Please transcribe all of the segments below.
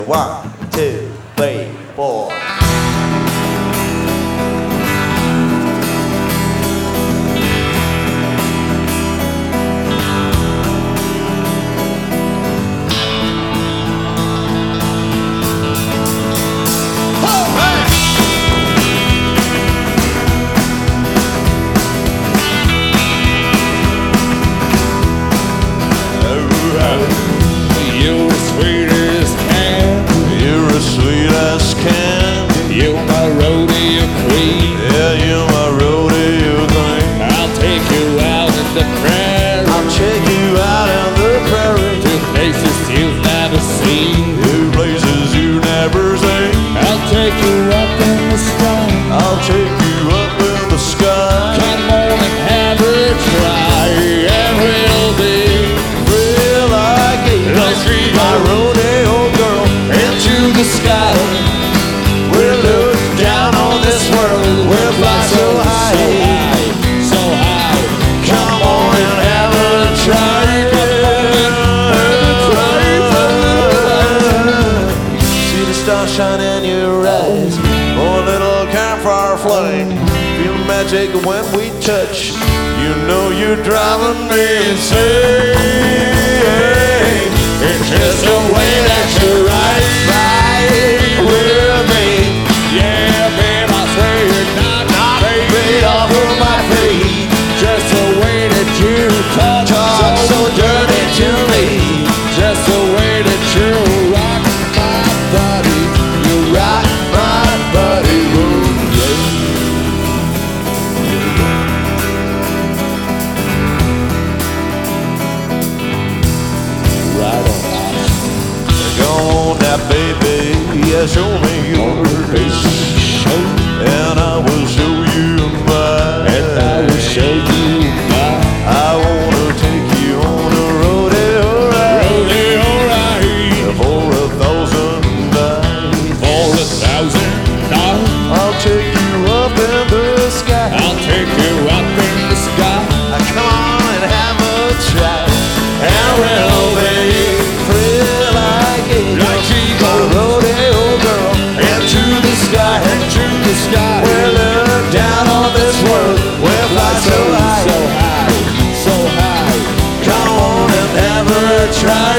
1, 2, 3, 4. You're my rodeo queen. Yeah, you're my rodeo queen. I'll take you out in the prairie. I'll check you out in the prairie. To places you've never seen. To places you've never seen. I'll take you up in the sky. I'll take you up in the sky. Come on and have a try, and we'll be real like Let's eagles. My rodeo girl into the sky. We'll look down on this world. We'll fly so high, so high. Come on and have a try. See the stars shine in your eyes. Oh, a little campfire flame. Feel the magic when we touch. You know you're driving me insane. It's just the way that you ride with me. Yeah, babe, I swear you're not Right off of my feet. just the way that you talk So dirty to me. just the way that you rock my body. You rock my body, ooh, yeah. Right on. Go on now, baby, yeah, show me your face, and I will show you mine. And I will show you mine. I wanna take you on a rodeo ride. Rodeo ride For 1,000 nights. for 1,000 dollars. I'll take you up in the sky. I'll take you up in the sky. Come on and have a try. And we'll be free like Like eagles. eagles. A rodeo girl into the sky. Into the sky. We'll look down on this world. We'll fly so high. so high, so high. Come on and have a try.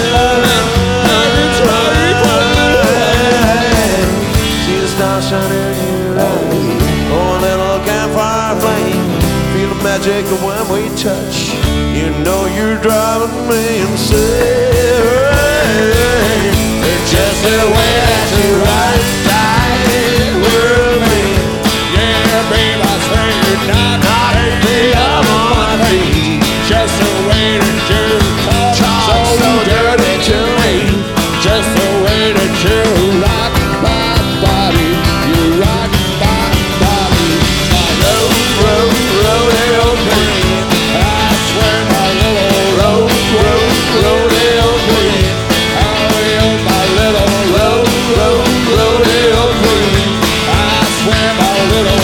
See the stars shining in your eyes. Oh, a little campfire flame. Feel the magic when we touch. You know you're driving me insane. It's just the way that you ride with me. Yeah, babe, I swear you're not Be up on my feet. just the way that you talk So dirty to me. just the way that you rock my body. You rock my body. My Rodeo queen. I swear my little Rodeo queen. my little Rodeo queen. I swear my little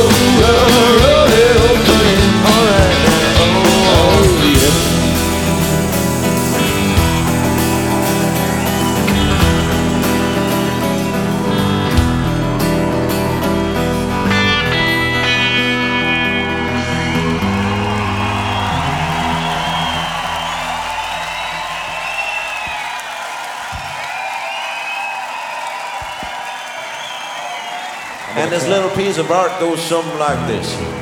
Rodeo queen. All right now. oh yeah. And this little piece of art goes something like this.